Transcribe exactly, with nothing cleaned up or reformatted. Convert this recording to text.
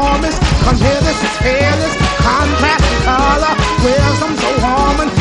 enormous. Compare this to careless, contrast in color. Wisdom so warm and